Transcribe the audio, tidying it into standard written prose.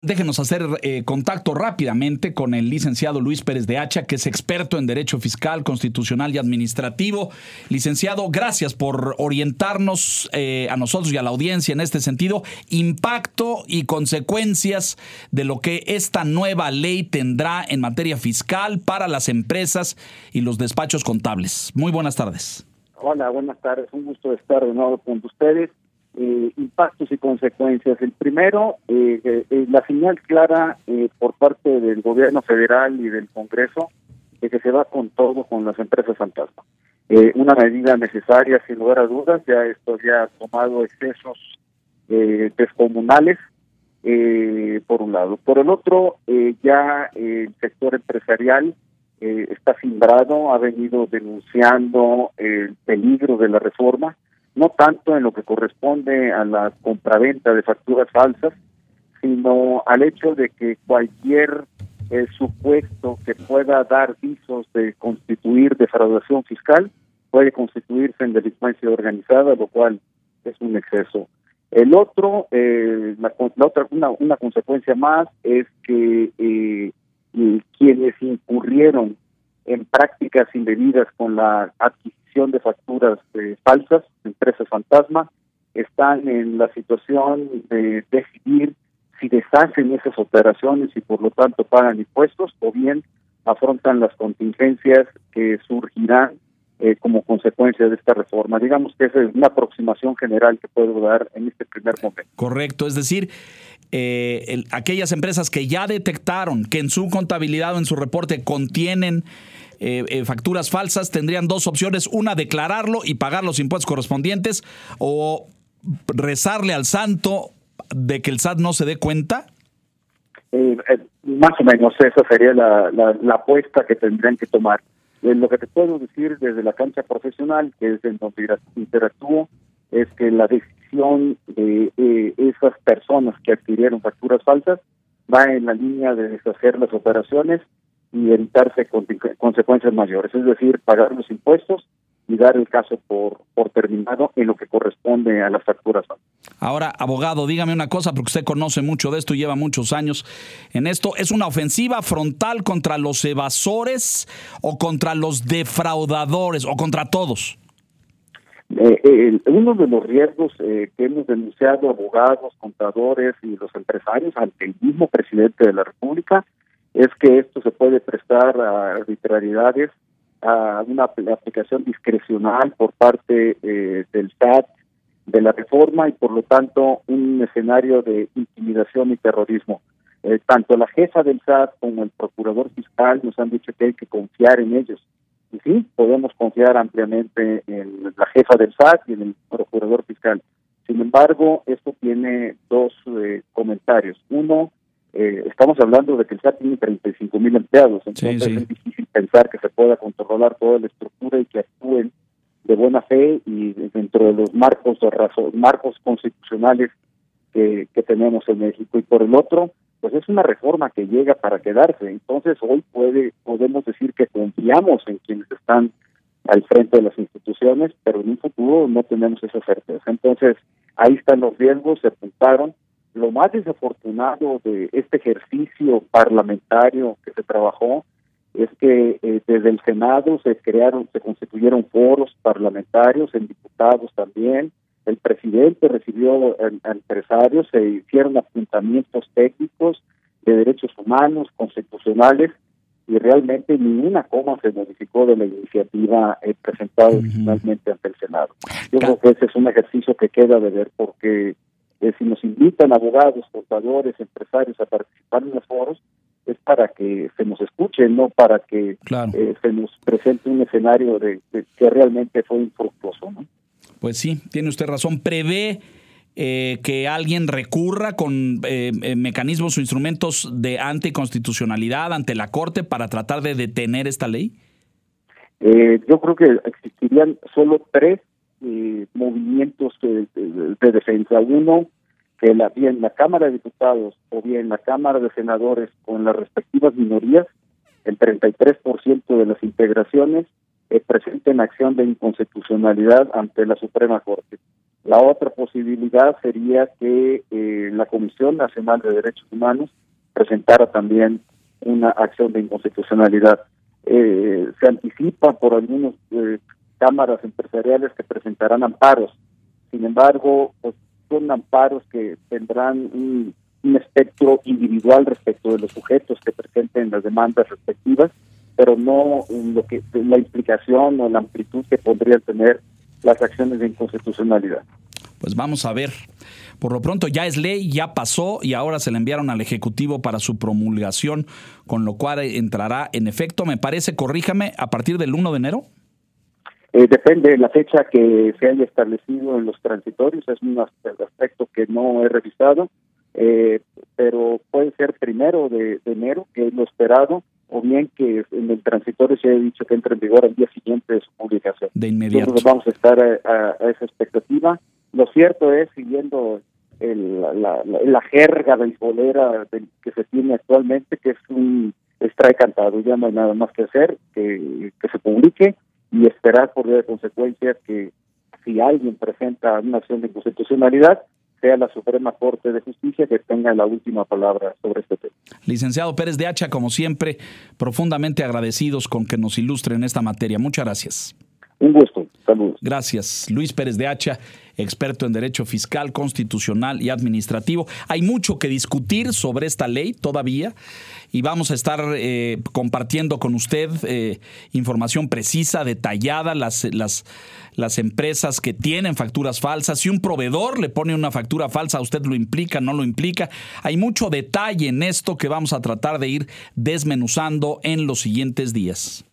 Déjenos hacer contacto rápidamente con el licenciado Luis Pérez de Hacha, que es experto en Derecho Fiscal, Constitucional y Administrativo. Licenciado, gracias por orientarnos a nosotros y a la audiencia en este sentido, impacto y consecuencias de lo que esta nueva ley tendrá en materia fiscal para las empresas y los despachos contables. Muy buenas tardes. Hola, buenas tardes. Un gusto estar de nuevo con ustedes. Impactos y consecuencias. El primero, la señal clara por parte del gobierno federal y del Congreso de que se va con todo con las empresas fantasma. Una medida necesaria, sin lugar a dudas. Ya esto ya ha tomado excesos descomunales, por un lado. Por el otro, ya el sector empresarial está cimbrado, ha venido denunciando el peligro de la reforma, no tanto en lo que corresponde a la compraventa de facturas falsas, sino al hecho de que cualquier supuesto que pueda dar visos de constituir defraudación fiscal puede constituirse en delincuencia organizada, lo cual es un exceso. El otro, una consecuencia más es que quienes incurrieron en prácticas indebidas con la adquisición de facturas falsas, empresas fantasma, están en la situación de decidir si deshacen esas operaciones y por lo tanto pagan impuestos o bien afrontan las contingencias que surgirán como consecuencia de esta reforma. Digamos que esa es una aproximación general que puedo dar en este primer momento. Correcto, es decir, aquellas empresas que ya detectaron que en su contabilidad o en su reporte contienen facturas falsas tendrían dos opciones: una, declararlo y pagar los impuestos correspondientes, o rezarle al santo de que el SAT no se dé cuenta. Más o menos esa sería la apuesta que tendrían que tomar. Lo que te puedo decir desde la cancha profesional, que es en donde interactúo, es que la decisión de esas personas que adquirieron facturas falsas va en la línea de deshacer las operaciones y evitarse consecuencias mayores, es decir, pagar los impuestos y dar el caso por terminado en lo que corresponde a las facturas falsas. Ahora, abogado, dígame una cosa, porque usted conoce mucho de esto y lleva muchos años en esto. ¿Es una ofensiva frontal contra los evasores o contra los defraudadores o contra todos? Uno de los riesgos que hemos denunciado abogados, contadores y los empresarios ante el mismo presidente de la República es que esto se puede prestar a arbitrariedades, a una aplicación discrecional por parte del SAT, de la reforma, y por lo tanto un escenario de intimidación y terrorismo. Tanto la jefa del SAT como el procurador fiscal nos han dicho que hay que confiar en ellos. Y sí, podemos confiar ampliamente en la jefa del SAT y en el procurador fiscal. Sin embargo, esto tiene dos comentarios. Uno, estamos hablando de que el SAT tiene 35,000 empleados, entonces sí. Es difícil pensar que se pueda controlar toda la estructura y que actúen de buena fe y dentro de los marcos constitucionales que tenemos en México. Y por el otro, pues es una reforma que llega para quedarse. Entonces hoy podemos decir que confiamos en quienes están al frente de las instituciones, pero en un futuro no tenemos esa certeza. Entonces ahí están los riesgos, se apuntaron. Lo más desafortunado de este ejercicio parlamentario que se trabajó es que desde el Senado se constituyeron foros parlamentarios, en diputados también. El presidente recibió a empresarios, se hicieron apuntamientos técnicos de derechos humanos, constitucionales, y realmente ninguna coma se modificó de la iniciativa presentada originalmente ante el Senado. Yo creo que ese es un ejercicio que queda de ver, porque si nos invitan abogados, contadores, empresarios a participar en los foros, es para que se nos escuche, no para que se nos presente un escenario de que realmente fue infructuoso, ¿no? Pues sí, tiene usted razón. ¿Prevé que alguien recurra con mecanismos o instrumentos de anticonstitucionalidad ante la Corte para tratar de detener esta ley? Yo creo que existirían solo tres movimientos de defensa. Uno, que bien la Cámara de Diputados o bien la Cámara de Senadores, con las respectivas minorías, el 33% de las integraciones presenten acción de inconstitucionalidad ante la Suprema Corte. La otra posibilidad sería que la Comisión Nacional de Derechos Humanos presentara también una acción de inconstitucionalidad. Se anticipa por algunas cámaras empresariales que presentarán amparos. Sin embargo, pues son amparos que tendrán un espectro individual respecto de los sujetos que presenten las demandas respectivas, pero no en lo que la implicación o la amplitud que podrían tener las acciones de inconstitucionalidad. Pues vamos a ver. Por lo pronto ya es ley, ya pasó y ahora se le enviaron al Ejecutivo para su promulgación, con lo cual entrará en efecto, me parece, corríjame, a partir del 1 de enero. Depende de la fecha que se haya establecido en los transitorios, es un aspecto que no he revisado, pero puede ser 1 de enero, que es lo esperado, o bien que en el transitorio se haya dicho que entra en vigor al día siguiente de su publicación. De inmediato. Entonces vamos a estar a esa expectativa. Lo cierto es, siguiendo la jerga beisbolera que se tiene actualmente, que es un extrae cantado, ya no hay nada más que hacer, que se publique y esperar por vía de consecuencia que si alguien presenta una acción de inconstitucionalidad, sea la Suprema Corte de Justicia que tenga la última palabra sobre este tema. Licenciado Pérez de Hacha, como siempre, profundamente agradecidos con que nos ilustre en esta materia. Muchas gracias. Un gusto. Saludos. Gracias. Luis Pérez de Hacha, experto en Derecho Fiscal, Constitucional y Administrativo. Hay mucho que discutir sobre esta ley todavía y vamos a estar compartiendo con usted información precisa, detallada, las empresas que tienen facturas falsas. Si un proveedor le pone una factura falsa, ¿a usted lo implica, no lo implica? Hay mucho detalle en esto que vamos a tratar de ir desmenuzando en los siguientes días.